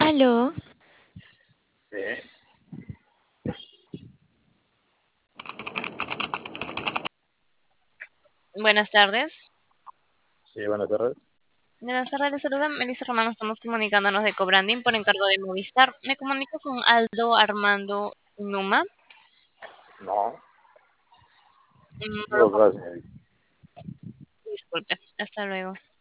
Aló, Sí, Buenas tardes. sí, buenas tardes. Buenas tardes, les saluda Melissa Romano. Estamos comunicándonos de Cobranding por encargo de Movistar. Me comunico con Aldo Armando Numa. No, No lo digo gracias. disculpe. Hasta luego.